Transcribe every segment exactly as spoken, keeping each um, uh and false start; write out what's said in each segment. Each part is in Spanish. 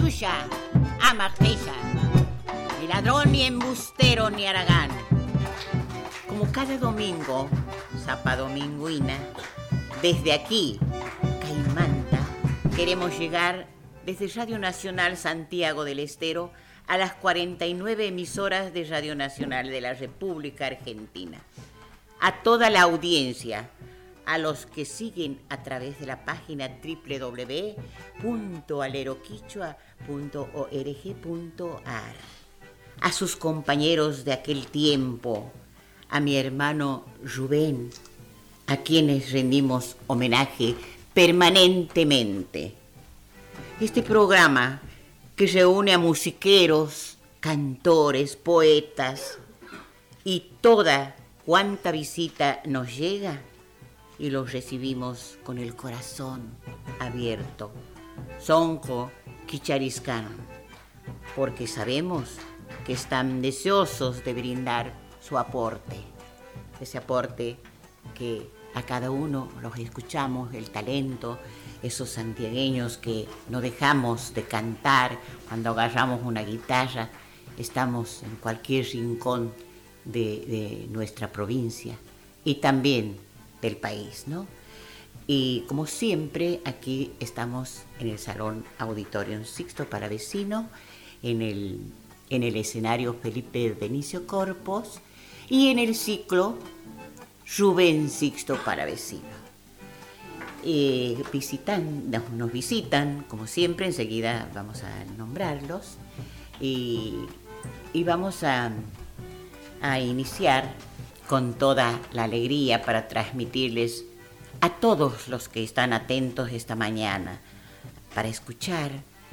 Yuya, Amartella, ni ladrón, ni embustero, ni aragán. Como cada domingo, Zapa Dominguina, desde aquí, Caimanta, queremos llegar desde Radio Nacional Santiago del Estero a las cuarenta y nueve emisoras de Radio Nacional de la República Argentina. A toda la audiencia, a los que siguen a través de la página doble u doble u doble u punto aleroquichua punto org punto ar, a sus compañeros de aquel tiempo, a mi hermano Rubén, a quienes rendimos homenaje permanentemente. Este programa que reúne a musiqueros, cantores, poetas y toda cuanta visita nos llega, y los recibimos con el corazón abierto, sonjo quichariscano, porque sabemos que están deseosos de brindar su aporte, ese aporte que a cada uno los escuchamos, el talento, esos santiagueños que no dejamos de cantar cuando agarramos una guitarra, estamos en cualquier rincón de, de nuestra provincia y también del país, ¿no? Y como siempre, aquí estamos en el Salón Auditorium Sixto Palavecino, en el, en el escenario Felipe Benicio Corpos y en el ciclo Rubén Sixto Palavecino. Eh, visitan, nos, nos visitan, como siempre, enseguida vamos a nombrarlos y, y vamos a, a iniciar con toda la alegría para transmitirles a todos los que están atentos esta mañana, para escuchar,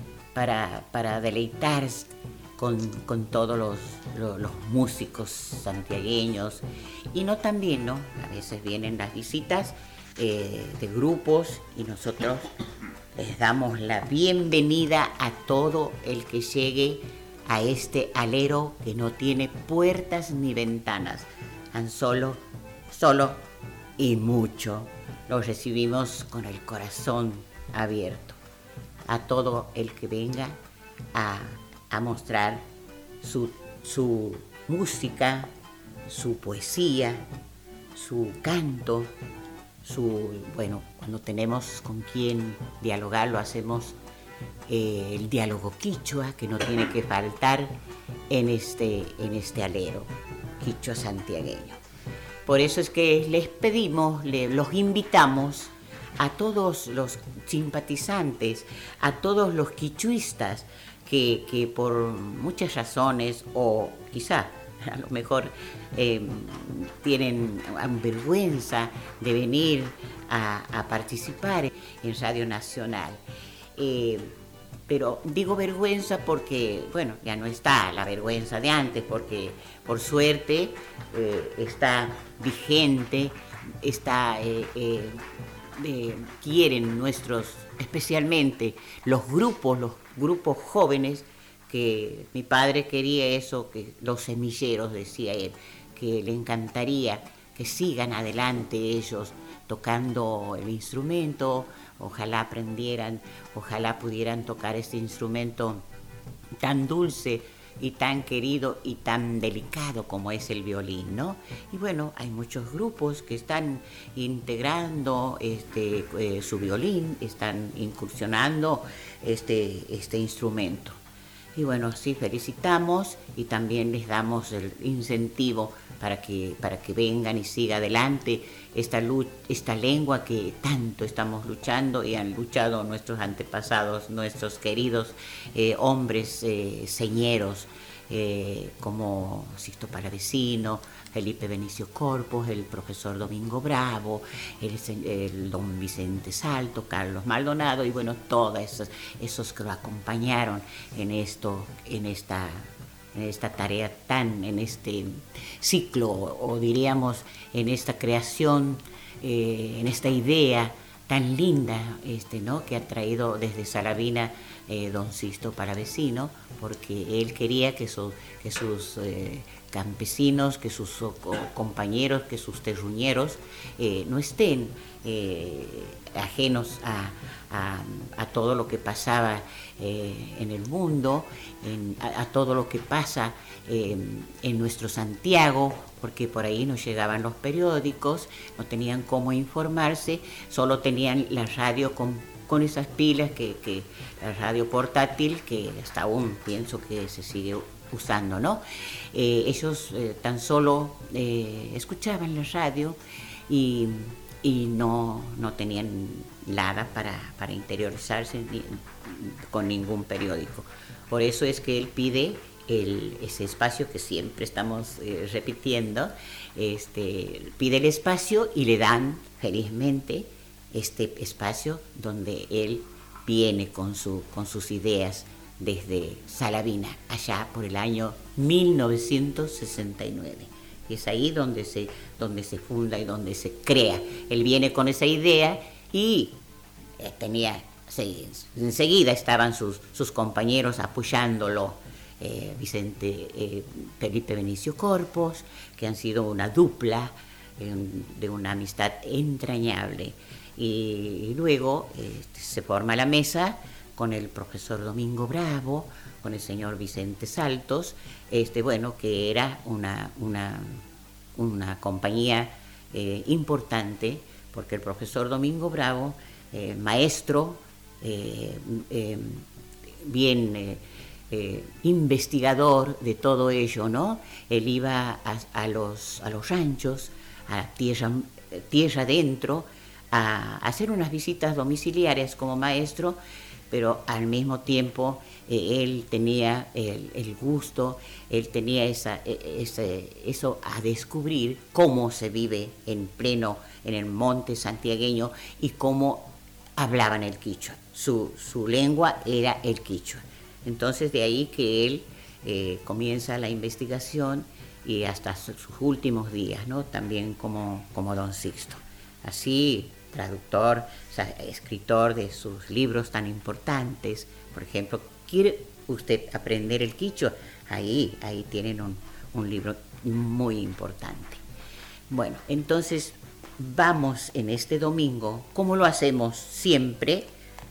para, para deleitarse con, con todos los, los, los músicos santiagueños, y no también, ¿no? A veces vienen las visitas eh, de grupos y nosotros les damos la bienvenida a todo el que llegue a este alero que no tiene puertas ni ventanas, tan solo, solo y mucho. Los recibimos con el corazón abierto. A todo el que venga a, a mostrar su, su música, su poesía, su canto, su, bueno, cuando tenemos con quien dialogar lo hacemos eh, el diálogo quichua, que no tiene que faltar en este, en este alero quichua santiagueño. Por eso es que les pedimos, le, los invitamos a todos los simpatizantes, a todos los quichuistas que, que por muchas razones o quizá a lo mejor eh, tienen vergüenza de venir a, a participar en Radio Nacional. Eh, Pero digo vergüenza porque, bueno, ya no está la vergüenza de antes, porque por suerte eh, está vigente, está, eh, eh, eh, quieren nuestros, especialmente los grupos, los grupos jóvenes, que mi padre quería eso, que los semilleros, decía él, que le encantaría que sigan adelante ellos tocando el instrumento. Ojalá aprendieran, ojalá pudieran tocar este instrumento tan dulce y tan querido y tan delicado como es el violín, ¿no? Y bueno, hay muchos grupos que están integrando este, eh, su violín, están incursionando este, este instrumento. Y bueno, sí, felicitamos y también les damos el incentivo para que, para que vengan y siga adelante esta, lucha, esta lengua que tanto estamos luchando y han luchado nuestros antepasados, nuestros queridos eh, hombres eh, señeros, eh, como Sixto Palavecino, Felipe Benicio Corpos, el profesor Domingo Bravo, el, el don Vicente Salto, Carlos Maldonado y bueno, todos esos, esos que lo acompañaron en esto, en esta, en esta tarea tan, en este ciclo, o diríamos en esta creación, eh, en esta idea tan linda, este, ¿no? que ha traído desde Saravina eh, don Sisto Palavecino, porque él quería que, su, que sus eh, campesinos, que sus oh, compañeros, que sus terruñeros eh, no estén eh, ajenos a, a, a todo lo que pasaba eh, en el mundo, en, a, a todo lo que pasa eh, en nuestro Santiago, porque por ahí no llegaban los periódicos, no tenían cómo informarse, solo tenían la radio con, con esas pilas, que, que la radio portátil, que hasta aún pienso que se sigue usando, ¿no? Eh, ellos eh, tan solo eh, escuchaban la radio y, y no, no tenían nada para, para interiorizarse ni, con ningún periódico. Por eso es que él pide el, ese espacio que siempre estamos eh, repitiendo, este, pide el espacio y le dan felizmente este espacio donde él viene con, su, con sus ideas desde Salavina, allá por el año mil novecientos sesenta y nueve. Y es ahí donde se, donde se funda y donde se crea. Él viene con esa idea y eh, tenía, se, enseguida estaban sus, sus compañeros apoyándolo, eh, Vicente eh, Felipe Benicio Corpos, que han sido una dupla eh, de una amistad entrañable. Y, y luego eh, se forma la mesa con el profesor Domingo Bravo, con el señor Vicente Saltos, este, bueno, que era una, una, una compañía eh, importante, porque el profesor Domingo Bravo, eh, maestro, eh, eh, bien eh, eh, investigador de todo ello, ¿no? Él iba a, a, los, a los ranchos, a tierra, tierra adentro, a hacer unas visitas domiciliarias como maestro, pero al mismo tiempo eh, él tenía el, el gusto, él tenía esa, ese, eso a descubrir cómo se vive en pleno, en el monte santiagueño y cómo hablaban el quichua. Su, su lengua era el quichua. Entonces de ahí que él eh, comienza la investigación y hasta sus últimos días, ¿no? También como, como don Sixto. Así, traductor, o sea, escritor de sus libros tan importantes. Por ejemplo, ¿quiere usted aprender el quichua? Ahí, ahí tienen un, un libro muy importante. Bueno, entonces vamos en este domingo, como lo hacemos siempre,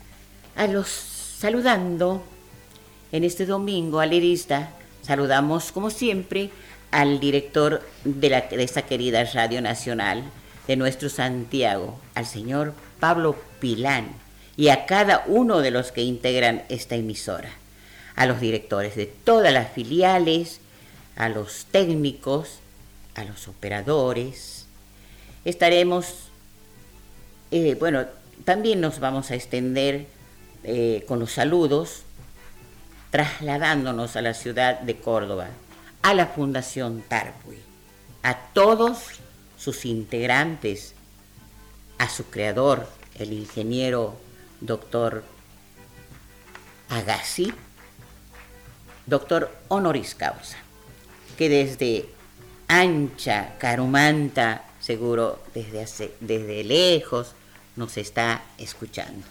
a los saludando. En este domingo, alerista, saludamos como siempre al director de, la, de esta querida Radio Nacional, de nuestro Santiago, al señor Pablo Pilán, y a cada uno de los que integran esta emisora, a los directores de todas las filiales, a los técnicos, a los operadores. Estaremos, eh, bueno, también nos vamos a extender eh, con los saludos, trasladándonos a la ciudad de Córdoba, a la Fundación Tarpuy, a todos sus integrantes, a su creador, el ingeniero doctor Agassi, doctor honoris causa, que desde Ancha, Carumanta, seguro desde, hace, desde lejos, nos está escuchando.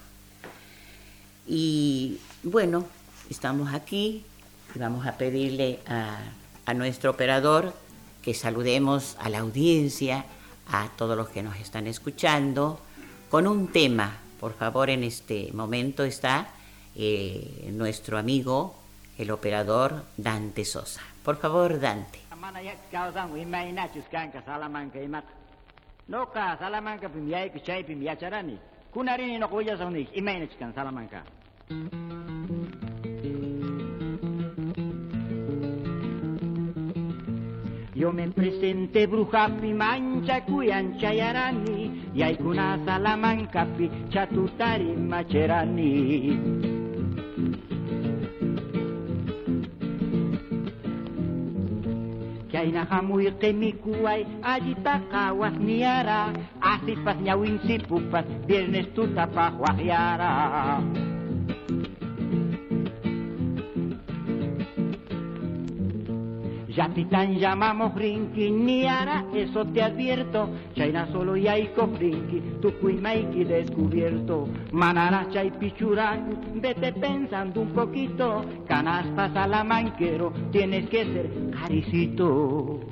Y bueno, estamos aquí y vamos a pedirle a, a nuestro operador que saludemos a la audiencia, a todos los que nos están escuchando, con un tema. Por favor, en este momento está eh, nuestro amigo, el operador Dante Sosa. Por favor, Dante. Yo me presenté brujapi mancha cuyancha yarani y hay kuna salamancapi chatutari macherani. Que hay naja muy temikuay allita kawas niara asipas ñawin sipupas viernes tutapa huajiara. Ya titán llamamos rinki, niara, eso te advierto. Chaina solo yaiko rinki, tu cuimaiki descubierto. Manara chay pichuraku, vete pensando un poquito. Canasta salamanquero, tienes que ser caricito.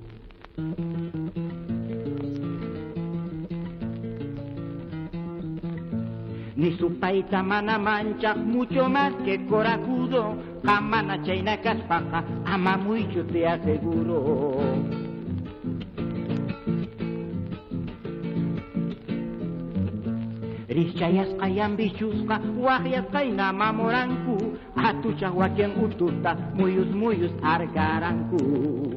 Ni su paita mana mancha, mucho más que corajudo. Jamana chaina caspaja, ama mucho te aseguro. Richayas kayan bichusca, guajias kaina mamoranku. Atucha guachen ututa, muyus muyus argaranku.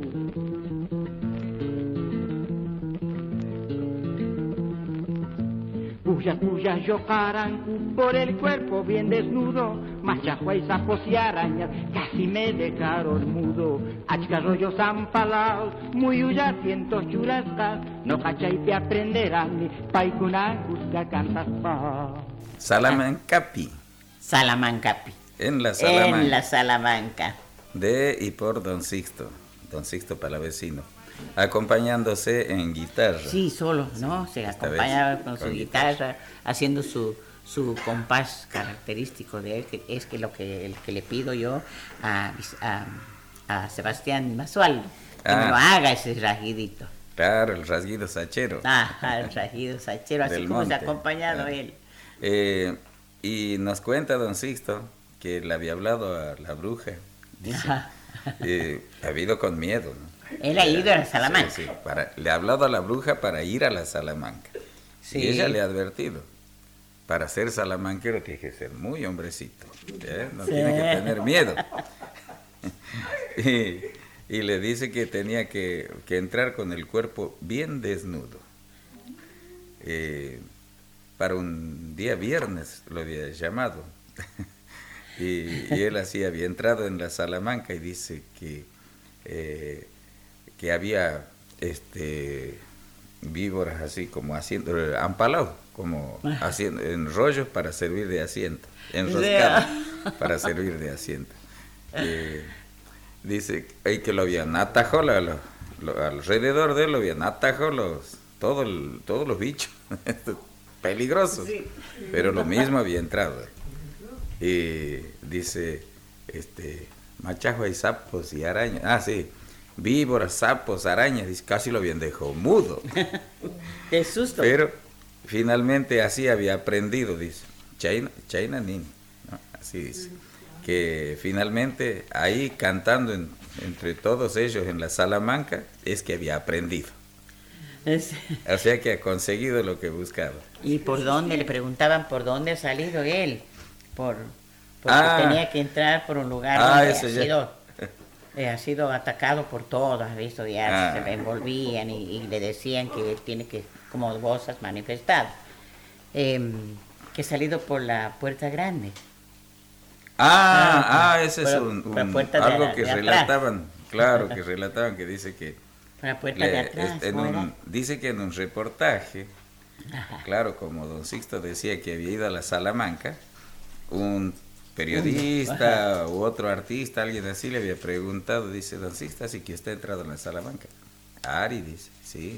Puya, puya, yocarancu, por el cuerpo bien desnudo, machajuay, sapos y arañas, casi me dejaron mudo. Achcarrollos ampalaos, muy huya, cientos churascas, no cachai te aprenderán ni paicunangusca cantas pa. Salamancapi. Salamancapi. En la Salamanca. En la Salamanca. De y por Don Sixto, Don Sixto Palavecino. Acompañándose en guitarra. Sí, solo, ¿no? Se Esta acompañaba vez, con su con guitarra, guitarra. haciendo su, su compás característico de él, que es que lo que, el que le pido yo a, a, a Sebastián Basualdo, que Ah. me lo haga ese rasguidito. Claro, el rasguido sachero. Ah, el rasguido sachero, así Del como se ha monte. acompañado Ah. él. Eh, y nos cuenta Don Sixto que le había hablado a la bruja. Dice, Ajá. eh, ha habido con miedo, ¿no? Él ha ido a la Salamanca. Sí, sí, para, le ha hablado a la bruja para ir a la Salamanca. Sí. Y ella le ha advertido, para ser salamanquero tiene que ser muy hombrecito, ¿eh? No Sí. tiene que tener miedo. y, y le dice que tenía que, que entrar con el cuerpo bien desnudo. Eh, para un día viernes lo había llamado. y, y él así había entrado en la Salamanca y dice que... Eh, que había este víboras así como haciendo ampalado, como haciendo enrollos para servir de asiento, enroscados para servir de asiento. Eh, dice ay, que lo habían atajado lo, lo, lo, alrededor de él lo habían atajado los todo el, todos los bichos peligrosos, sí. Pero lo mismo había entrado. Y dice este machajo hay sapos y arañas, ah sí, víboras, sapos, arañas, dice, casi lo habían dejado mudo. De susto. Pero finalmente así había aprendido, dice, Chaina, Chaina Nin, ¿no? Así dice, que finalmente ahí cantando en, entre todos ellos en la Salamanca es que había aprendido. Es... O sea que ha conseguido lo que buscaba. ¿Y por dónde? Le preguntaban por dónde ha salido él. Por, porque ah, tenía que entrar por un lugar ah, donde eso ha ya. sido... Eh, ha sido atacado por todos, has visto, ya Ah. se le envolvían y, y le decían que tiene que, como vos has manifestado, eh, que ha salido por la puerta grande. Ah, Ah, ah, ese por- es un, por la un- puerta de algo la- que de atrás. relataban, claro, que relataban, que dice que Por la puerta le- de atrás, este, en ¿cómo era? un, dice que en un reportaje, Ajá. claro, como Don Sixto decía que había ido a la Salamanca, un periodista u otro artista, alguien así le había preguntado, dice, Don Sixto, ¿así que usted ha entrado en la Salamanca? Ari dice, sí,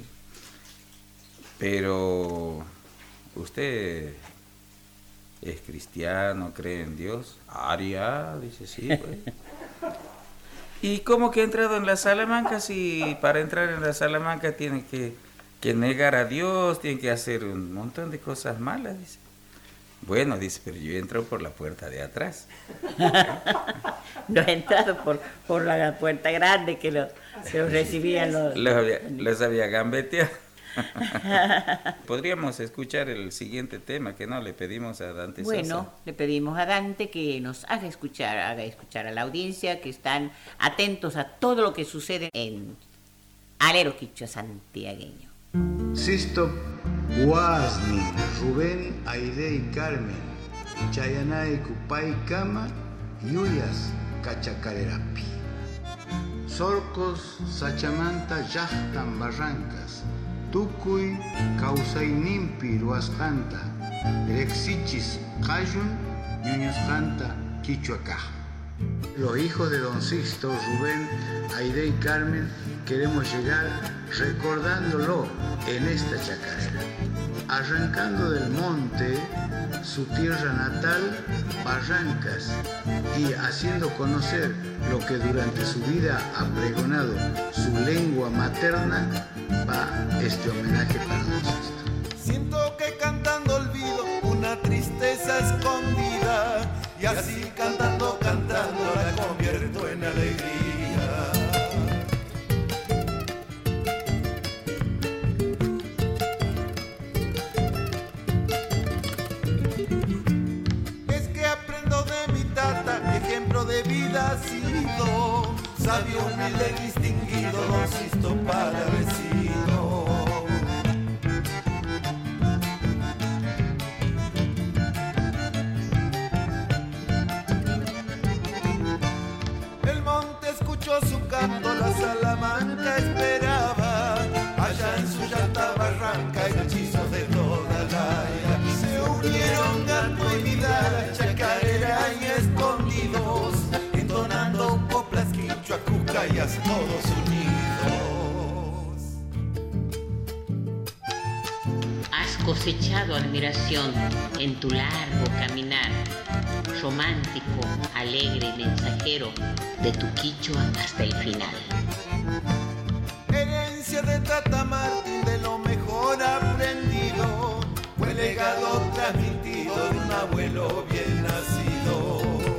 pero usted es cristiano, cree en Dios. Ari, ah, dice, sí, pues. ¿Y cómo que ha entrado en la Salamanca si para entrar en la Salamanca tiene que, que negar a Dios, tiene que hacer un montón de cosas malas? Dice. Bueno, dice, pero yo entro por la puerta de atrás. No he entrado por, por la puerta grande que los, que los recibían los... Los había, los había gambeteado. Podríamos escuchar el siguiente tema que no le pedimos a Dante Sosa. Bueno, le pedimos a Dante que nos haga escuchar, haga escuchar a la audiencia, que están atentos a todo lo que sucede en Alero Quichua santiagueño. Sisto Guasni, Rubén, Aide y Carmen, Chayanay, Cupay, Cama, Yuyas, Cachacarerapi. Sorcos, Sachamanta, Yachtan, Barrancas, Tucuy, Causayninpi, Ruascanta, Rexichis, Cayun, Ñuñoscanta, Quichuacá. Los hijos de Don Sisto, Rubén, Aide y Carmen, queremos llegar recordándolo en esta chacarera. Arrancando del monte, su tierra natal, Barrancas, y haciendo conocer lo que durante su vida ha pregonado su lengua materna, va este homenaje para Don Sisto. Siento que cantando olvido una tristeza escondida, y así cantando, cantando la convierto en alegría. Es que aprendo de mi tata, ejemplo de vida ha sido, sabio, humilde, distinguido, Don Sisto Palavecino. Su canto la Salamanca esperaba, allá en su llanta Barranca, hechizos de toda la era. Se unieron Gato y Vidal, chacarera y escondidos, entonando coplas, quichua, cucayas, todos unidos. Has cosechado admiración en tu largo caminar, romántico, alegre y mensajero, de tu quichua hasta el final. Herencia de Tata Martín, de lo mejor aprendido, fue legado transmitido de un abuelo bien nacido.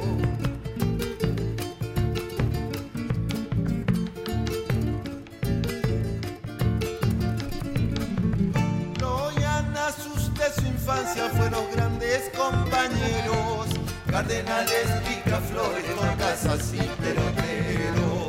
Loyanas, sus de su infancia fueron grandes compañeros, cardenales, picaflores, casas y peloteros.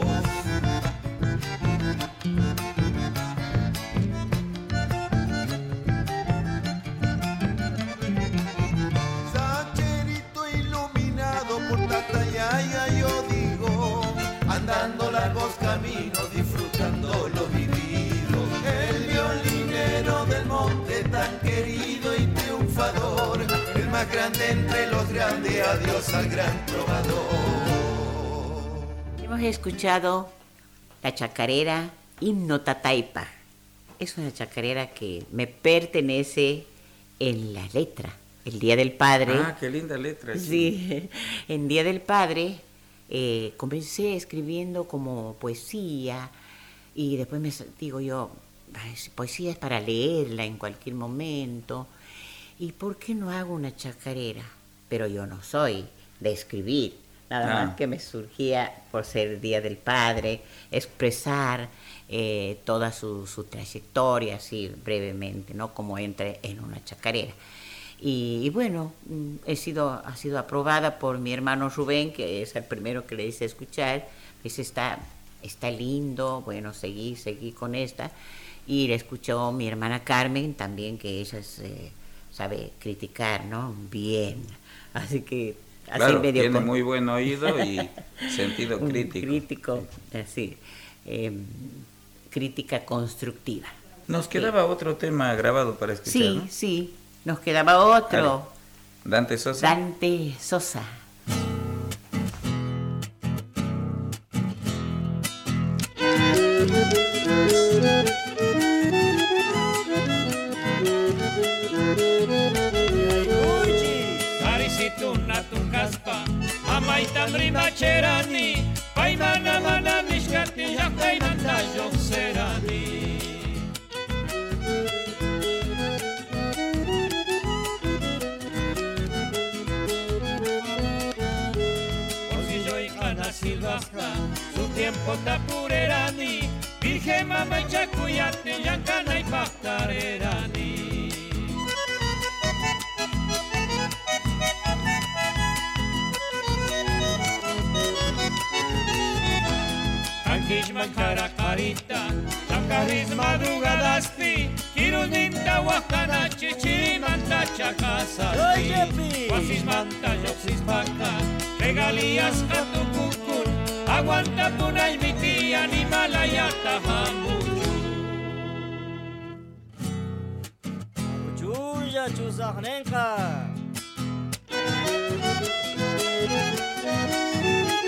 Sacherito iluminado por Tata Yaya, yo digo, andando largos caminos, disfrutando lo vivido. El violinero del monte tan querido y triunfador, el más grande entre los grandes, adiós al gran trovador. Hemos escuchado la chacarera Himno Tataipa. Es una chacarera que me pertenece en la letra. El Día del Padre. Ah, qué linda letra. Sí, sí. En Día del Padre eh, comencé escribiendo como poesía y después me digo yo, poesía es para leerla en cualquier momento. ¿Y por qué no hago una chacarera? Pero yo no soy de escribir, nada ah. más que me surgía por ser el Día del Padre, expresar eh, toda su, su trayectoria, así brevemente, ¿no? Como entre en una chacarera. Y, y bueno, he sido, ha sido aprobada por mi hermano Rubén, que es el primero que le hice escuchar. Pues está, está lindo, bueno, seguí, seguí con esta. Y le escuchó mi hermana Carmen también, que ella es... Eh, sabe criticar, ¿no? Bien. Así que... Así claro, medio tiene con... muy buen oído y sentido Un crítico. Crítico, así. Eh, crítica constructiva. Nos quedaba sí. otro tema grabado para escuchar, Sí, ¿no? sí. Nos quedaba otro. Dale. Dante Sosa. Dante Sosa. Rima cherani, paimana mana mishkati, yaktaimanta yokserani. Osillo y cana silvasca, su tiempo tapurerani, virgen mama y chacuyate, yancana y pastarerani. Kishman caracarita, chacarris madrugadaspi, kiruninta wakana chichimanta chacasaspi, guasismanta yoxispaca, regalías a tu cucul, aguanta puna y mi tía animalayata jamuchu. Chuya chusajnenka.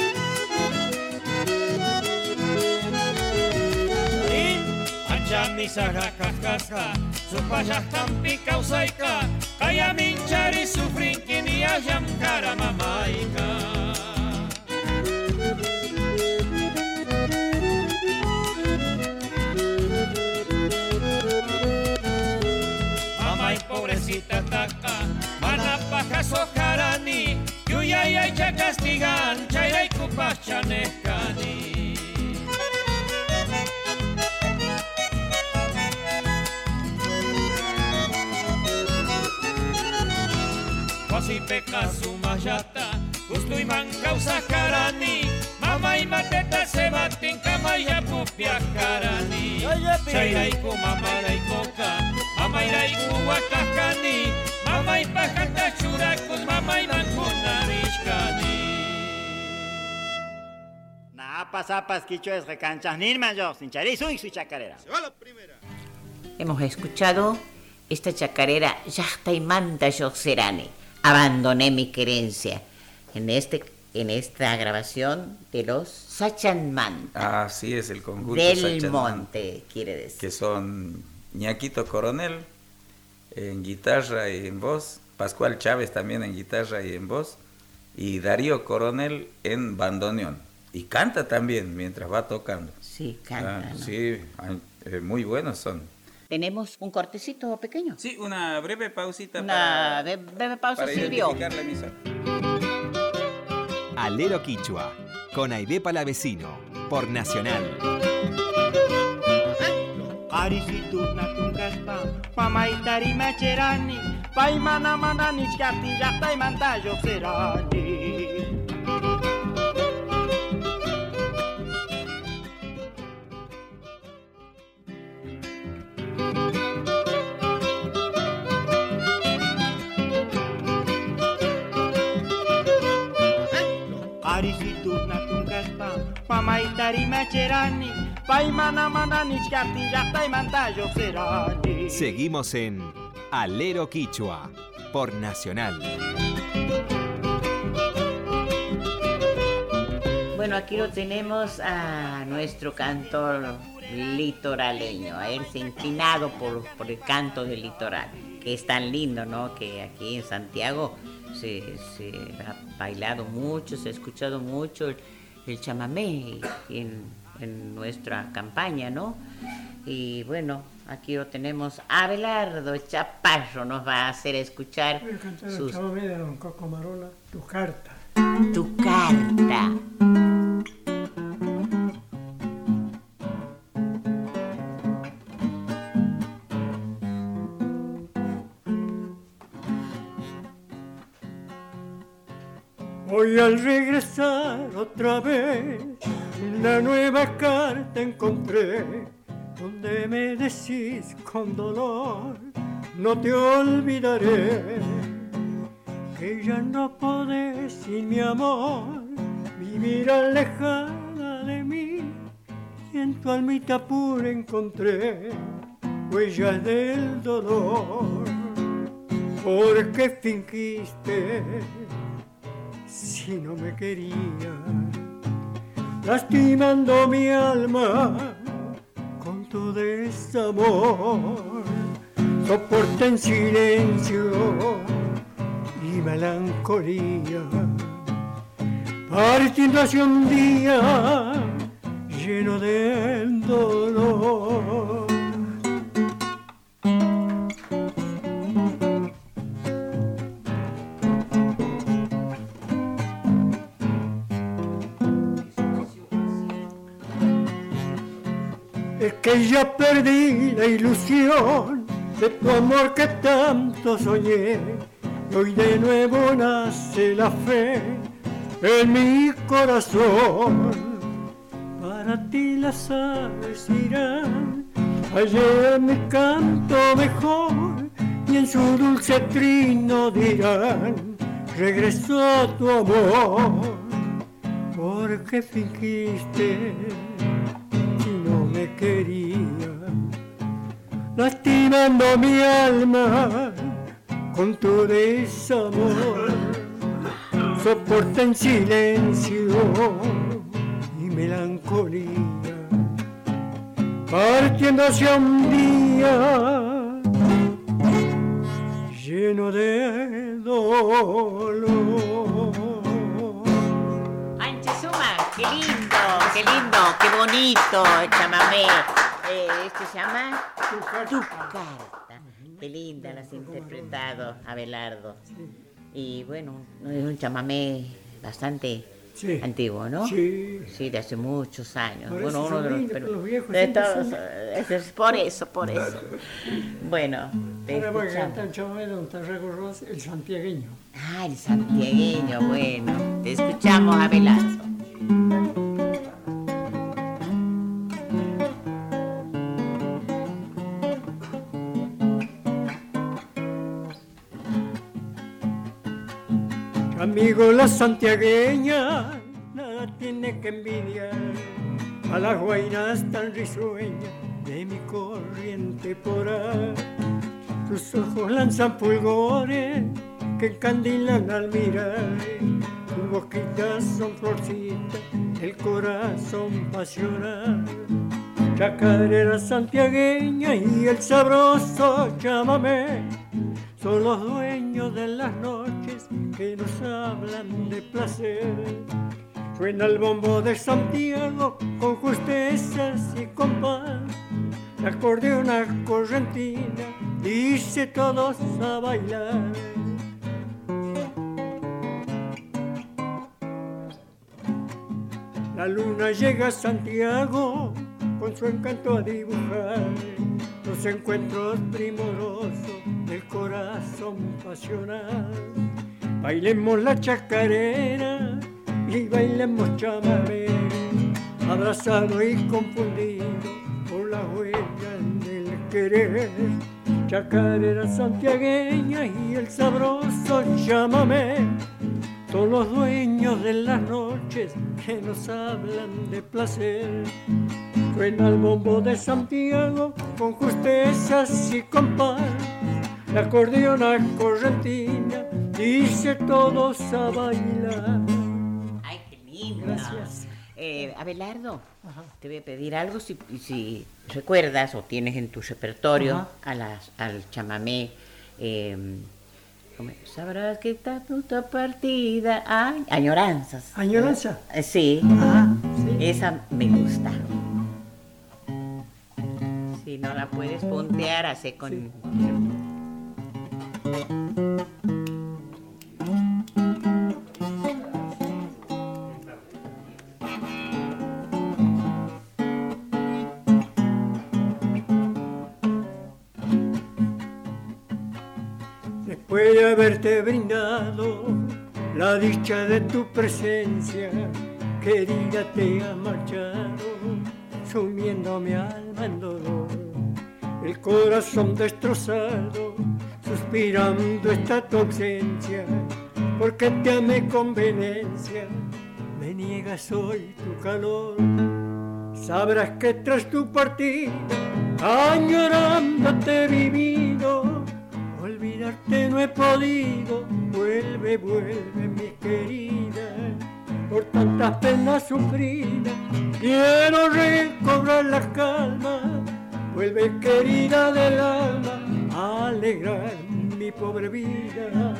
misara cascasca, su payas campi causaica, kaya minchari sufrinkin y ayam cara mamaica. Mamay pobrecita taca, manapaja sojarani, yuyay cha castigan, chayay kupachanecani. Si peca su mayata, gusto y man causa carani, mamá y mateta se batin cama y apupia carani. Chairaiku mamá y coca, mamá y huacacani, mamá y pajata churacus, mamá y mankunarishkani. Napas, zapas, quicho es recanchas, nirman yo, sin charizo y su chacarera. Se va la primera. Hemos escuchado esta chacarera Yachta y Manta Yoxerane. Abandoné mi querencia en este en esta grabación de los Sachanmanta. Así es, el conjunto del Sachanmanta, Monte, quiere decir. que son Ñaquito Coronel en guitarra y en voz, Pascual Chávez también en guitarra y en voz, y Darío Coronel en bandoneón. Y canta también mientras va tocando. Sí, canta. Ah, ¿no? sí, eh, muy buenos son. Tenemos un cortecito pequeño. Sí, una breve pausita Una para, be- breve pausa, para Silvio. identificar la emisora. Alero Quichua, con Aide Palavecino, por Nacional. Arisituna tunkaspa, pamaitari macherani, paimana manani chkati yachta y manta yoxerani. Arisituna tunkaspa, pamaitari macherani, paimana manani chkati yachta y manta yoxerani. Seguimos en Alero Quichua, por Nacional. Bueno, aquí lo tenemos a nuestro cantor litoraleño, a él se inclinado por, por el canto del litoral, que es tan lindo, ¿no? Que aquí en Santiago se, se ha bailado mucho, se ha escuchado mucho el, el chamamé en, en nuestra campaña, ¿no? Y bueno, aquí lo tenemos, Abelardo Chaparro nos va a hacer escuchar Voy a cantar sus... el chamamé de Don Coco Marola, Tu Carta. Tu carta. Hoy al regresar otra vez, una nueva carta encontré, donde me decís con dolor, no te olvidaré, que ya no podés sin mi amor, vivir alejada de mí, y en tu almita pura encontré, huellas del dolor, porque fingiste, si no me querías, lastimando mi alma con tu desamor. Soporté en silencio y melancolía, partiendo hacia un día lleno de dolor. Es que ya perdí la ilusión de tu amor que tanto soñé, y hoy de nuevo nace la fe en mi corazón. Para ti las aves irán ayer mi canto mejor, y en su dulce trino dirán, regresó tu amor, porque fingiste me quería, lastimando mi alma con tu desamor. Soporté en silencio y melancolía, partiendo hacia un día lleno de dolor. Anchesuma, qué lindo, qué lindo, qué bonito el chamamé. Eh, ¿Este se llama? Tu carta. Tu carta. Qué linda la has interpretado, Abelardo. Y bueno, es un chamamé bastante sí. antiguo, ¿no? Sí. Sí, de hace muchos años. Por bueno, eso uno de los, pero, los viejos de todos, es por eso, por eso. Bueno, te ahora voy a escuchamos. cantar un chamamé de un Tarrego Ross, el santiagueño. Ah, el santiagueño, bueno. Te escuchamos, Abelardo. Amigo, la santiagueña nada tiene que envidiar a las guainas tan risueñas de mi corriente por ahí. Tus ojos lanzan fulgores que encandilan al mirar. Tus boquitas son florcitas, el corazón pasional. Chacarera santiagueña y el sabroso chamamé son los dueños de las noches que nos hablan de placer. Suena el bombo de Santiago con justezas y compás. La acordeona correntina dice todos a bailar. La luna llega a Santiago con su encanto a dibujar los encuentros primorosos del corazón pasional. Bailemos la chacarera y bailemos chamamé, abrazado y confundido por la huella del querer. Chacarera santiagueña y el sabroso chamamé son los dueños de las noches que nos hablan de placer. Suena el bombo de Santiago con justezas y compás. La acordeona correntina dice todos a bailar. Ay, qué lindo. Gracias. Eh, Abelardo, ajá, te voy a pedir algo si, si recuerdas o tienes en tu repertorio a las, al chamamé. Eh, Sabrás que está puta partida. Ay, añoranzas. ¿Añoranza? Eh, sí. Ajá, sí. Esa me gusta. Si no la puedes puntear, hace con... Sí. Después de haberte brindado la dicha de tu presencia, querida, te has marchado, sumiendo mi alma en dolor. El corazón destrozado, suspirando está tu ausencia, porque te amé con vehemencia, me niegas hoy tu calor. Sabrás que tras tu partida, añorándote he vivido, olvidarte no he podido. Vuelve, vuelve mi querida, por tantas penas sufridas quiero recobrar la calma. Vuelve, querida del alma, a alegrar mi pobre vida.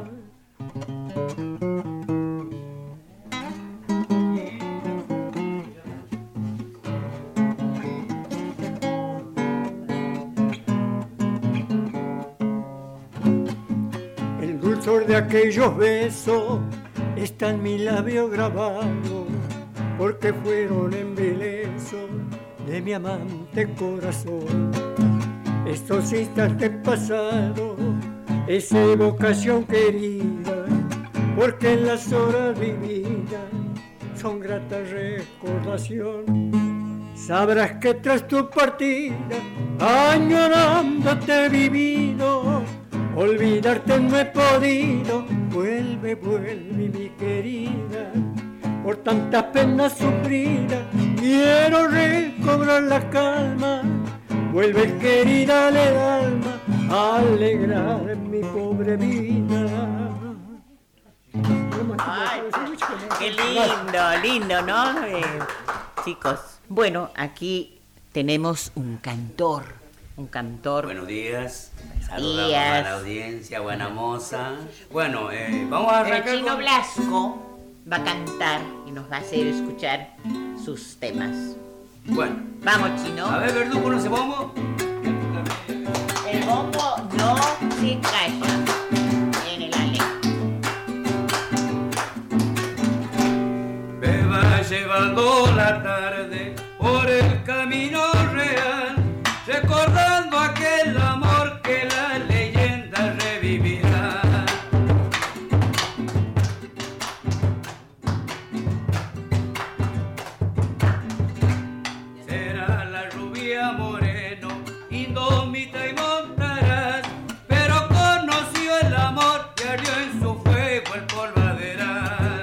El dulzor de aquellos besos está en mi labio grabado, porque fueron embeleso de mi amante corazón. Estos instantes pasados, esa evocación querida, porque en las horas vividas son grata recordación. Sabrás que tras tu partida, añorándote he vivido, olvidarte no he podido. Vuelve, vuelve mi querida, por tantas penas sufridas quiero recobrar la calma. Vuelve, querida del alma, a alegrar mi pobre vida. Ay, qué lindo, lindo, ¿no? Eh, chicos, bueno, aquí tenemos un cantor, un cantor. Buenos días, días. saludamos a la audiencia, buena moza. Bueno, eh, vamos a arrancar El Chino con... Blasco va a cantar y nos va a hacer escuchar sus temas. Bueno. Vamos, Chino. A ver, Verdugo, ¿no se bombo? El bombo no se calla en el ale. Me va llevando la tarde por el camino real, recordando aquel amor que la leyenda revivirá. Será la rubia moreno, indómita y montarás, pero conoció el amor y ardió en su fuego el polvaderal.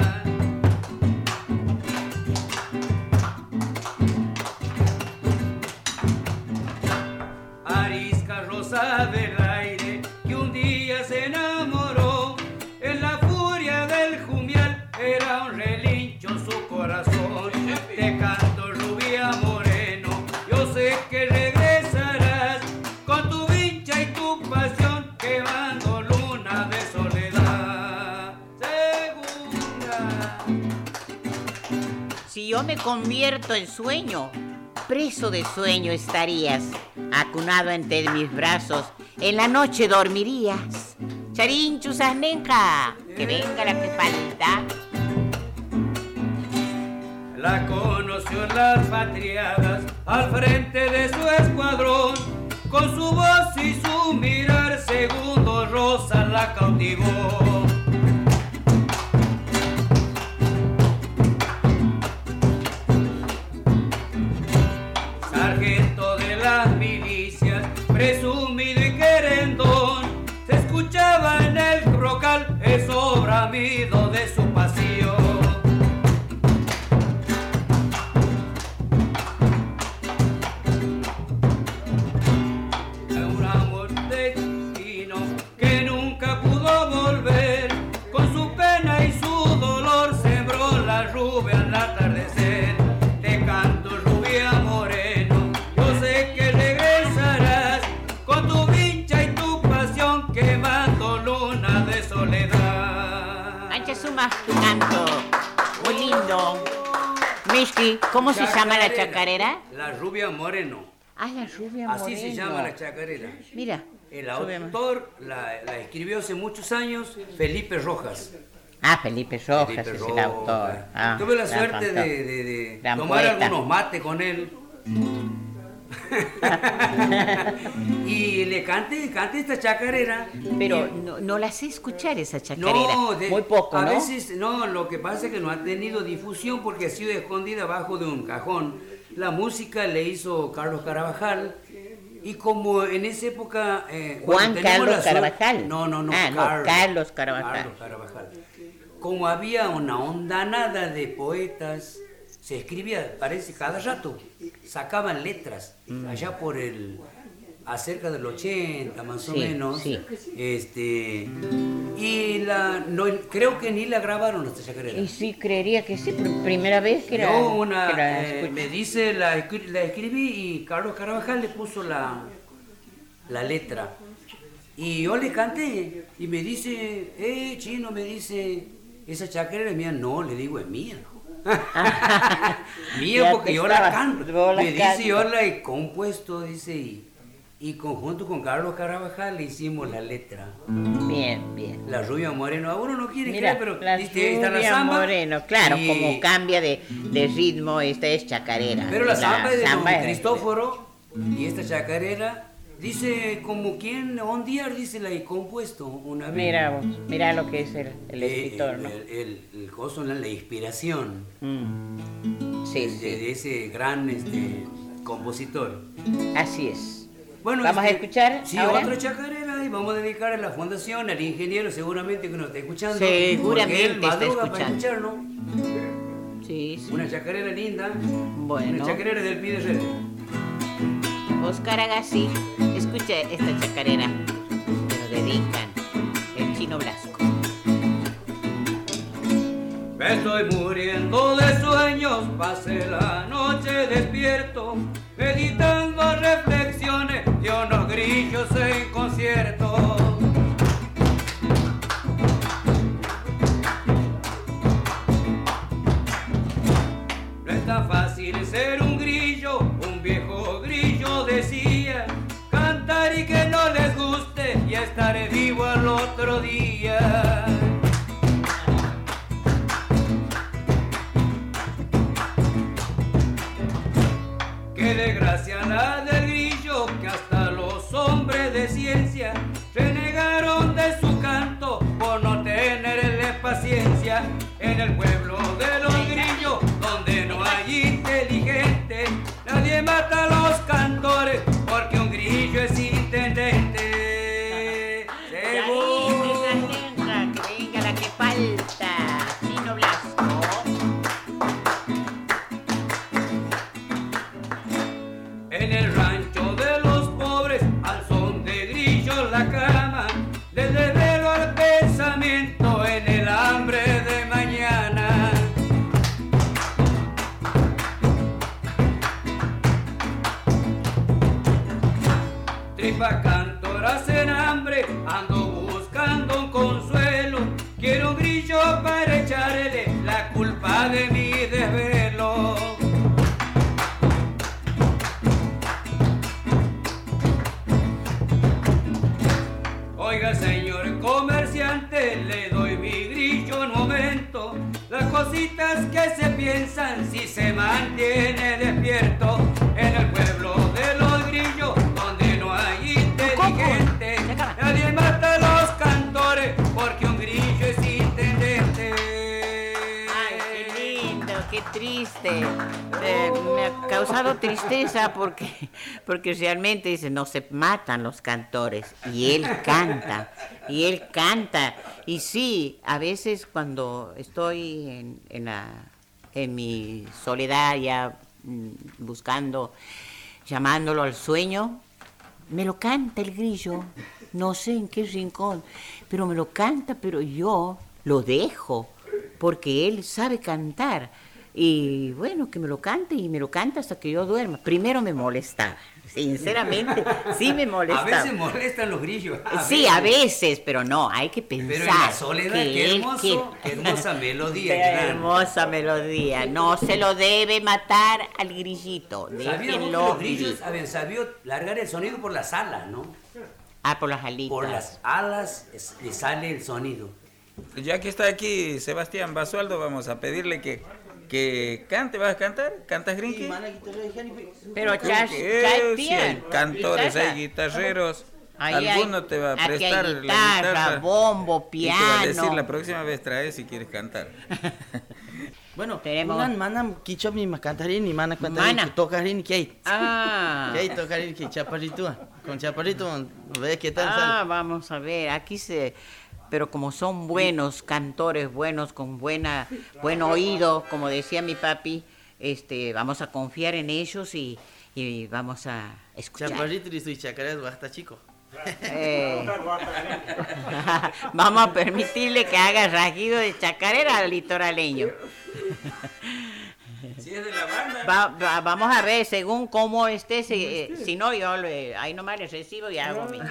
Arisca rosa del aire que un día se enamoró, en la furia del jumial era un relincho su corazón. Te canto, rubia moreno, yo sé que regresarás con tu vincha y tu pasión, quemando luna de soledad. Segura. Si yo me convierto en sueño, preso de sueño estarías, acunado entre mis brazos, en la noche dormirías. Charinchu Sasnenca, que venga la que falta. La conoció en las patriadas, al frente de su escuadrón, con su voz y su mirar, segundo rosa la cautivó. Sargento de las milicias, presumido y querendón, se escuchaba en el brocal el sobramido de su pasión. Un amor destino que nunca pudo volver, con su pena y su dolor sembró la rubia al atardecer. Te canto, rubia moreno, yo sé que regresarás con tu vincha y tu pasión, quemando luna de soledad. Mancha Suma, tu canto, muy lindo. Mishki, ¿cómo se llama la chacarera? La rubia moreno. Ah, la rubia moreno. Así se llama la chacarera. Mira. El autor la, la escribió hace muchos años Felipe Rojas. Ah, Felipe Rojas Felipe es Rojas. el autor. Ah, Tuve la gran suerte cantor. de, de, de Gran tomar poeta. algunos mates con él. Y le cante, cante esta chacarera. Pero Y- no, no la sé escuchar esa chacarera. no, de- Muy poco, a ¿no? veces, no, lo que pasa es que no ha tenido difusión porque ha sido escondida bajo de un cajón. La música le hizo Carlos Carabajal. Y como en esa época... eh, Juan bueno, tenemos Carlos la suerte- Carabajal. No, no, no. Ah, no, Carlos Carabajal. Carlos Carabajal. Como había una ondanada de poetas, se escribía, parece, cada rato. Sacaban letras. Mm. Allá por el... acerca del ochenta, más o Sí, menos. sí. Este... Y la... No, creo que ni la grabaron esta chacarera. Y sí, creería que sí, por primera vez que era. Yo una, que la eh, escucho. me dice, la, escri- la escribí y Carlos Carabajal le puso la, la letra. Y yo le canté y me dice, eh, Chino, me dice, esa chacarera es mía. No, le digo, es mía. Mía Ya porque te yo la estaba- canto. vos la Me dice, cantas. yo la he compuesto, dice, y, y conjunto con Carlos Carabajal le hicimos la letra. Bien, bien. La rubia moreno, a uno no quiere Mira, creer, pero la viste, ahí está la rubia samba. moreno, claro, y- como cambia de, de ritmo, esta es chacarera. Pero la samba es de don samba es- Cristóforo y esta chacarera dice como quien un día dice la he compuesto una vez. Mira vos, mira lo que es el, el Eh, escritor, el, ¿no? el, el, el coso, la, la inspiración Mm. Sí, de, sí, de ese gran este, compositor. así es. Bueno, Vamos este, a escuchar sí, ahora. otra chacarera y vamos a dedicar a la fundación, al ingeniero seguramente que nos está escuchando. Seguramente porque él está madruga para escuchando. escucharnos. Sí, sí. Una chacarera linda. Bueno. Una chacarera del Pide Red. Oscar Agassi, escucha esta chacarera. Me lo dedican el Chino Blasco. Me estoy muriendo de sueños, pasé la noche despierto, me meditando reflexiones de unos grillos en concierto. No es tan fácil ser un grillo, un viejo grillo decía, cantar y que no les guste y estaré vivo al otro día. Qué desgracia la del grillo, que hasta los hombres de ciencia renegaron de su canto por no tenerle paciencia. En el pueblo de los grillos, donde no hay inteligente, nadie mata a los cantores porque un grillo es intendente. Según... Que venga la que falta, Chino Blasco. En el rancho de los pobres, al son de grillos la cama, les desvelo al pensamiento en el hambre de mañana. Tripa cantoras en hambre, ando buscando un consuelo, quiero un grillo para echarle la culpa de mi desvelo. Oiga, señor comerciante, le doy mi grillo un momento. Las cositas que se piensan si se mantiene despierto. En el pueblo de los grillos, donde no hay inteligente, nadie mata a los cantores porque un grillo es intendente. Ay, qué lindo, qué triste. Eh, me ha causado tristeza porque, porque realmente dice, no se matan los cantores. Y él canta, y él canta. Y sí, a veces cuando estoy en, en, la, en mi soledad ya mm, buscando, llamándolo al sueño, me lo canta el grillo. No sé en qué rincón, pero me lo canta, pero yo lo dejo porque él sabe cantar. Y bueno, que me lo cante y me lo canta hasta que yo duerma. Primero me molestaba, sinceramente, sí me molestaba. A veces molestan los grillos. A sí, veces. a veces, pero no, hay que pensar. Pero en la soledad, que qué, él hermoso, quiere... qué hermosa melodía. Qué hermosa melodía. No se lo debe matar al grillito. ¿Sabías vos que Déjenlo los grillos vivir. habían sabido largar el sonido por las alas, no? Ah, por las alitas. Por las alas es- le sale el sonido. Ya que está aquí Sebastián Basualdo, vamos a pedirle que, que cante. ¿Vas a cantar? ¿Cantas, Grinky? Pero chas, Eh, chas sí, bien. hay cantores, Guitarra. hay guitarreros. Ahí Alguno hay- te va a aquí hay prestar la guitarra, guitarra. bombo, Y te va a decir piano. la próxima vez traes si quieres cantar. Bueno, Tenemos- unan manam kichop ni macantarín ni mana cantarín Mana. que tocarín que hay. Ah. Que hay tocarín que chaparrito. Con chaparrito ve qué tal Ah, sale. vamos a ver, aquí se... Pero como son buenos cantores, buenos, con buena, buen oído, como decía mi papi, este, vamos a confiar en ellos y, y vamos a escuchar. Chaparrito y su chacarés basta chico. Eh, vamos a permitirle que haga rajido de chacarera al litoraleño. Si es de la banda. Va- va- vamos a ver, según cómo esté, si, eh, si no, yo le- ahí nomás le recibo y hago mi...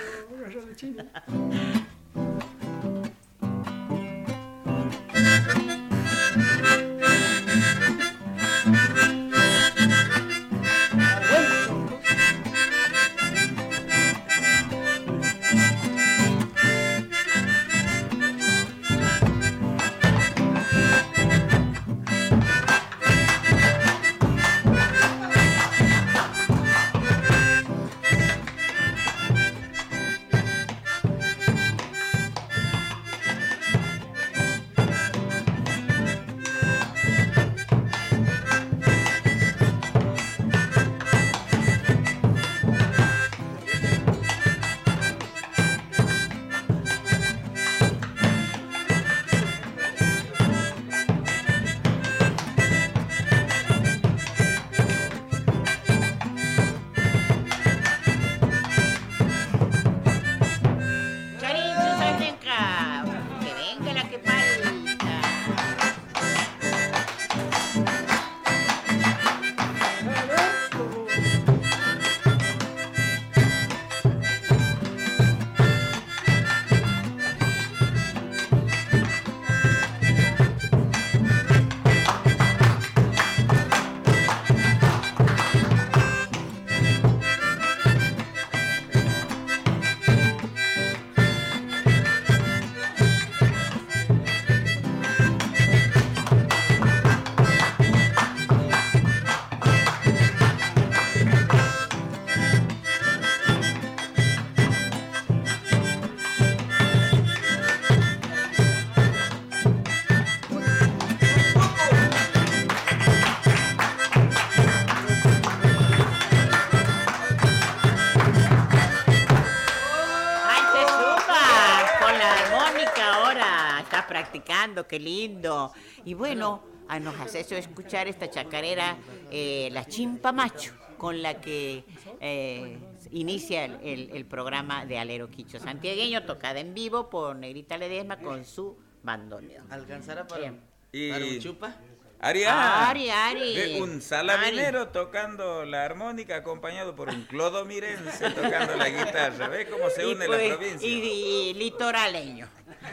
practicando, qué lindo. Y bueno, ah, nos hace eso escuchar esta chacarera, eh, La Chimpa Macho, con la que eh, inicia el, el, el programa de Alero Quichua santiagueño, tocada en vivo por Negrita Ledesma con su bandoneón. ¿Alcanzará para, y... para un chupa? Ari, Ari, Ari. De un salaminero Ari. Tocando la armónica acompañado por un clodomirense tocando la guitarra. ¿Ves cómo se une pues, la provincia? Y, y, y litoraleño.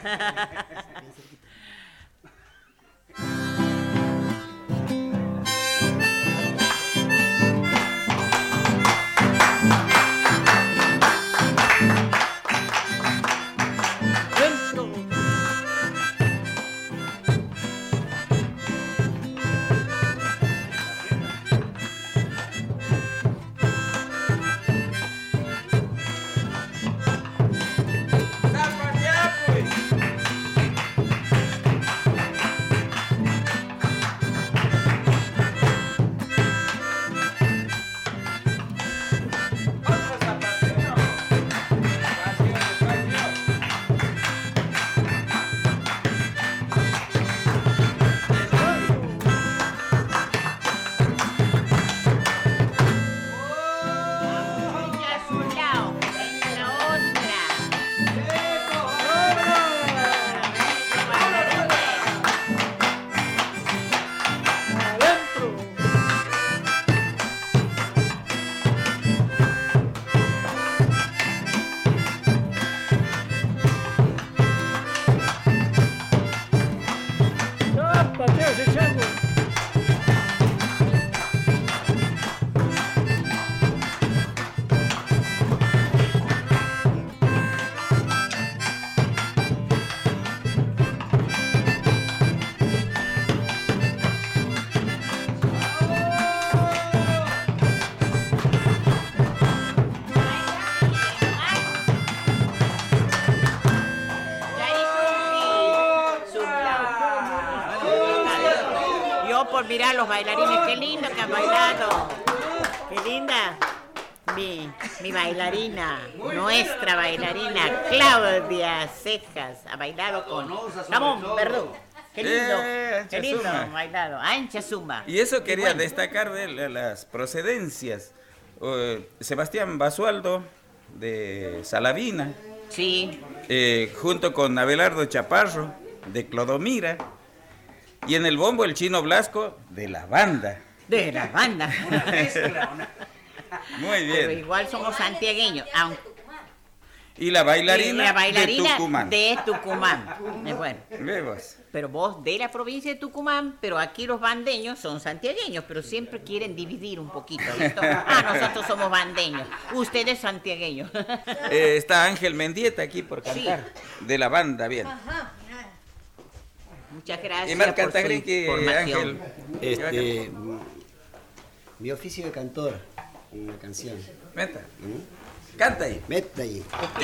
Mirá los bailarines, qué lindo que han bailado. Qué linda. Mi, mi bailarina, nuestra bailarina, Claudia Cejas, ha bailado con Ramón Verdú. Qué lindo, eh, qué lindo ha bailado. Ancha Zumba. Y eso quería bueno. destacar de las procedencias. Uh, Sebastián Basualdo, de Salavina. Sí. Eh, junto con Abelardo Chaparro, de Clodomira. Y en el bombo el Chino Blasco de la banda. De la banda. Una mezcla, una... Muy bien. Pero igual somos santiagueños. Aunque... Y la bailarina, y la bailarina de Tucumán. De Tucumán. Bueno. Vemos. Pero vos de la provincia de Tucumán, pero aquí los bandeños son santiagueños, pero siempre quieren dividir un poquito. ¿Listo? Ah, nosotros somos bandeños. Ustedes santiagueños. Eh, está Ángel Mendieta aquí por cantar. Sí. De la banda, bien. Ajá. Muchas gracias. Y Mar Cantagriqui, Ángel. Este, mi oficio de cantor, una canción. Meta. ¿Mm? Canta ahí. Meta ahí.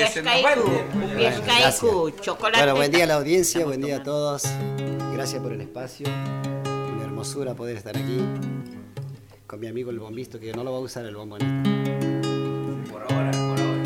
Chocolate. Bueno, buen día a la audiencia, Estamos buen día tomando. a todos. Gracias por el espacio. Una hermosura poder estar aquí con mi amigo el bombisto, que no lo va a usar el bombo en esto. Por ahora, por ahora.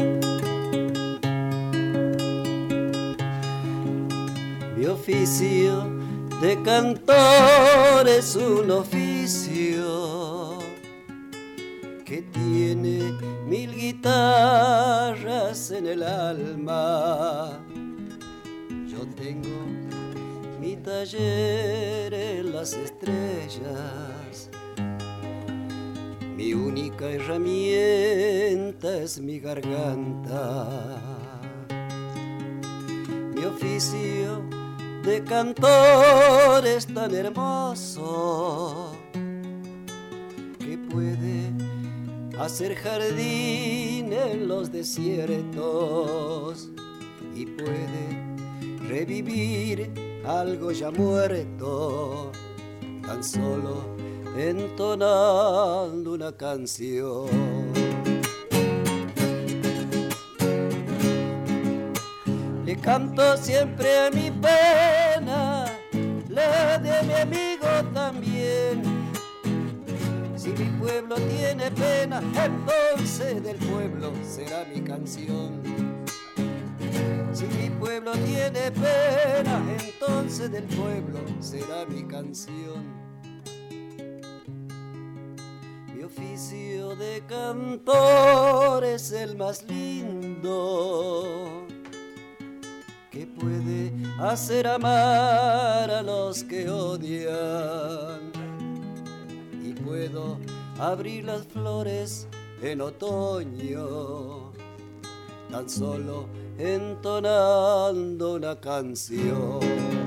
Mi oficio de cantor es un oficio que tiene mil guitarras en el alma. Yo tengo mi taller en las estrellas. Mi única herramienta es mi garganta. Mi oficio de cantor es tan hermoso que puede hacer jardín en los desiertos y puede revivir algo ya muerto, tan solo entonando una canción. Le canto siempre a mi pena, la de mi amigo también. Si mi pueblo tiene pena, entonces del pueblo será mi canción. Si mi pueblo tiene pena, entonces del pueblo será mi canción. Mi oficio de cantor es el más lindo que puede hacer amar a los que odian. Y puedo abrir las flores en otoño, tan solo entonando una canción.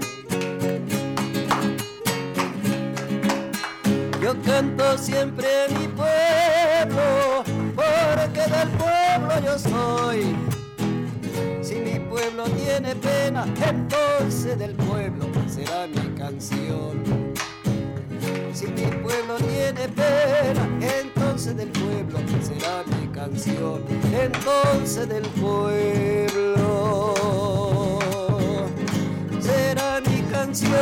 Yo canto siempre a mi pueblo, porque del pueblo yo soy. Si mi pueblo tiene pena, entonces del pueblo será mi canción. Si mi pueblo tiene pena, entonces del pueblo será mi canción. Entonces del pueblo será mi canción.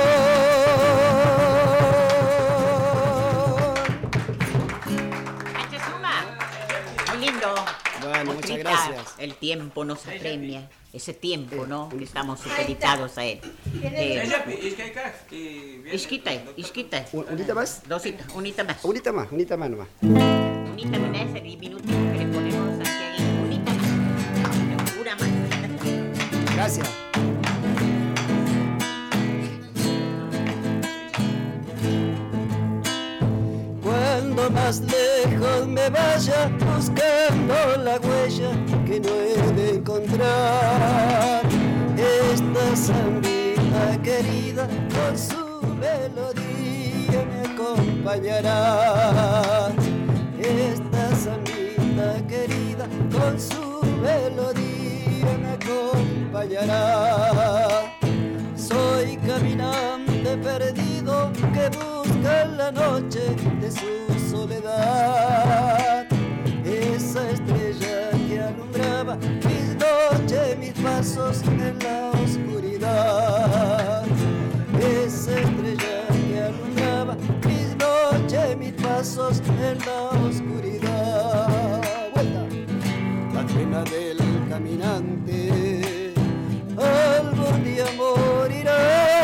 Muy lindo. Bueno, muchas gracias. El tiempo nos apremia. Ese tiempo, ¿no? Que estamos supeditados a él. Eh, Isquita, isquita. ¿Unita más? Dosita, unita más. Unita más, unita más nomás. Unita más, ese diminutivo que le ponemos aquí a alguien. Unita más. Una más. Gracias. Cuando más lejos me vaya buscando la huella que no he de encontrar, esta zambita querida con su melodía me acompañará. Esta zambita querida con su melodía me acompañará. Soy caminante perdido que busca en la noche de su soledad esa estrella que alumbraba mis noches, mis pasos en la oscuridad. Esa estrella que alumbraba mis noches, mis pasos en la oscuridad. Vuelta. La pena del caminante algún día morirá,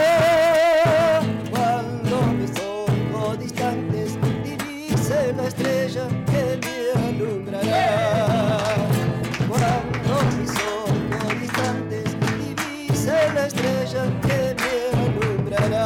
cuando mis ojos distantes divise la estrella que me alumbrará. Cuando mis ojos distantes divise la estrella que me alumbrará.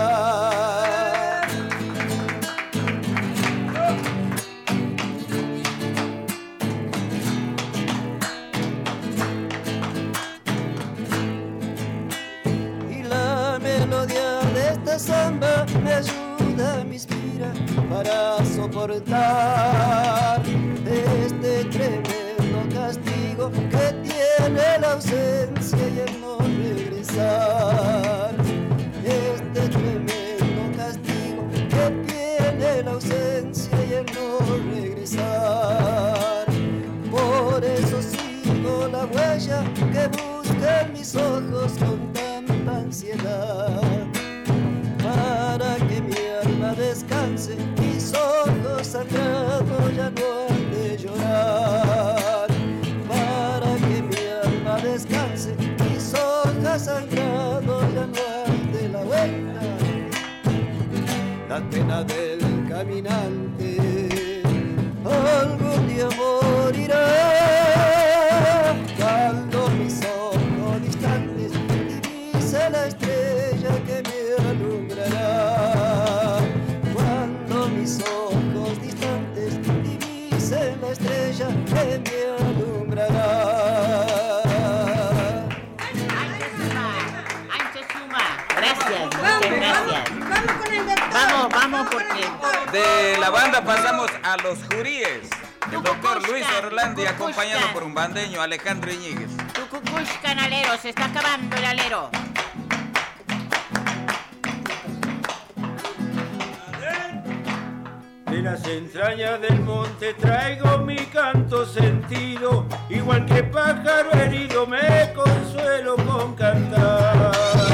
Samba me ayuda, me inspira para soportar este tremendo castigo que tiene la ausencia y el no regresar. Este tremendo castigo que tiene la ausencia y el no regresar. Por eso sigo la huella que buscan mis ojos con tanta ansiedad, para que mi alma descanse, mis ojos sangrados ya no han de llorar. Para que mi alma descanse, mis ojos sangrados ya no han de la vuelta. La pena del caminante algún día morirá, cuando mis ojos distantes divise la estrella que me alumbrará. Cuando mis ojos distantes divisen la estrella que me alumbrará. Gracias, muchas gracias. Vamos, vamos, porque de la banda pasamos a los juríes. El doctor Luis Orlandi acompañado por un bandeño, Alejandro Iñiguez. Tucucuscan alero, se está acabando el alero. De las entrañas del monte traigo mi canto sentido, igual que pájaro herido me consuelo con cantar.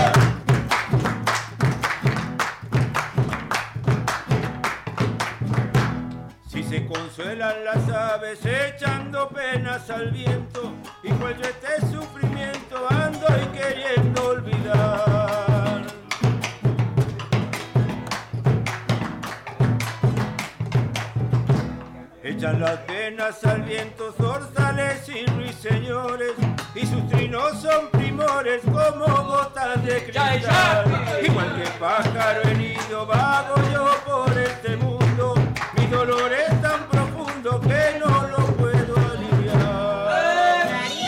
Si se consuelan las aves echando penas al viento, igual yo este sufrimiento ando queriendo olvidar. Echan las penas al viento, zorzales y ruiseñores, y sus trinos son primores como gotas de cristal. Igual que pájaro herido vago yo por este mundo, mi dolor es tan profundo que no lo puedo aliviar.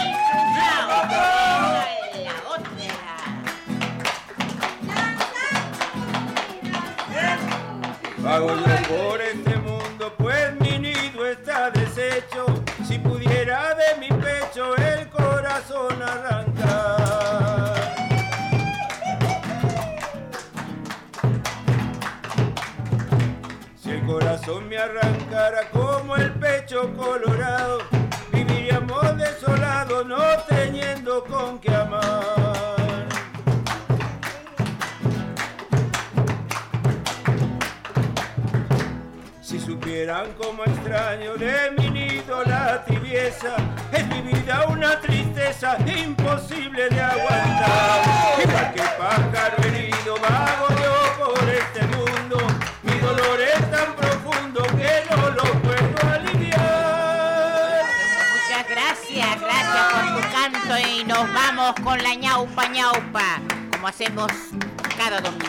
Vago yo por este mundo, pues mi nido está deshecho. Si pudiera de mi pecho el corazón arrancar. Si el corazón me arrancara como el pecho colorado, viviríamos desolados, no teniendo con qué amar. Si supieran cómo extraño de mi nido la tibieza, es mi vida una tristeza imposible de aguantar. Igual que pájaro herido vago yo por este mundo, mi dolor es tan profundo que no lo puedo aliviar. Muchas gracias, gracias por tu canto y nos vamos con la ñaupa ñaupa, como hacemos cada domingo.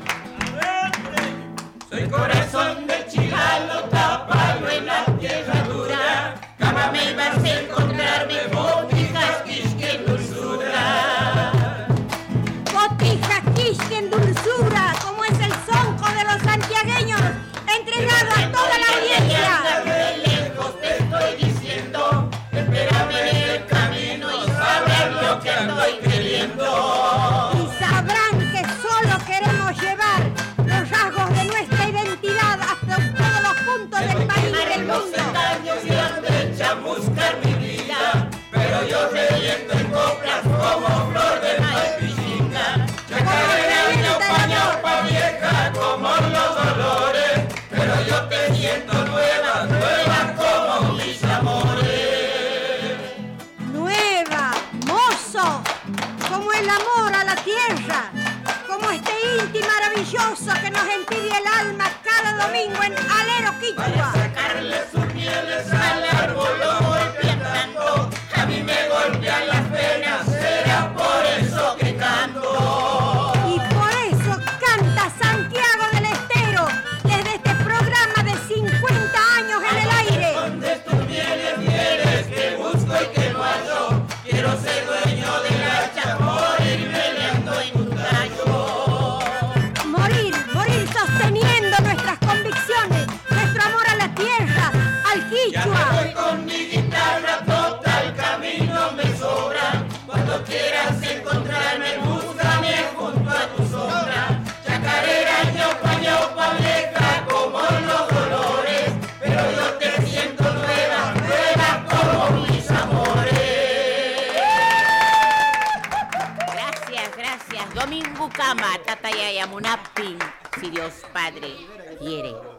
Soy corazón de chivalo, tapado en la tierra dura. Cama me ibas a encontrarme, botijas, quisque en dulzura. Botijas, quisque en dulzura, como es el sonco de los santiagueños, entregado a toda la audiencia. De lejos te estoy diciendo, espérame en el camino y sabrán lo que estoy queriendo. Y sabrán que solo queremos llevar los rasgos de nuestra identidad hasta todos los puntos del país y del mundo. Años y ande chamuscar mi vida, pero yo reviento en coplas como flor de maipillita. Chacarera ñaupa ñaupa vieja como los dolores, pero yo te siento nueva, nueva como mis amores. Nueva, mozo, como el amor a la tierra, como este inti maravilloso que nos entibia el alma cada domingo en Alero Quichua. Sacarle sus mieles al árbol lo golpean tanto, a mí me golpean las penas, será por eso que canto. Y por eso canta Santiago del Estero desde este programa de cincuenta años en el aire. ¿Dónde tus mieles, mieles que busco y que no hallo? Quiero ser dueño de la hacha, morir peleando en un tallo. Morir, morir sosteniendo nuestras convicciones, nuestro amor a la tierra, al Ya me quichua. voy con mi guitarra, total camino me sobra. Cuando quieras encontrarme, búscame junto a tu sombra. Chacarera ñaupa ñaupa vieja como los dolores, pero yo te siento nueva, nueva como mis amores. Gracias, gracias. Domingo Cama, Tatayaya Munapin, si Dios Padre quiere.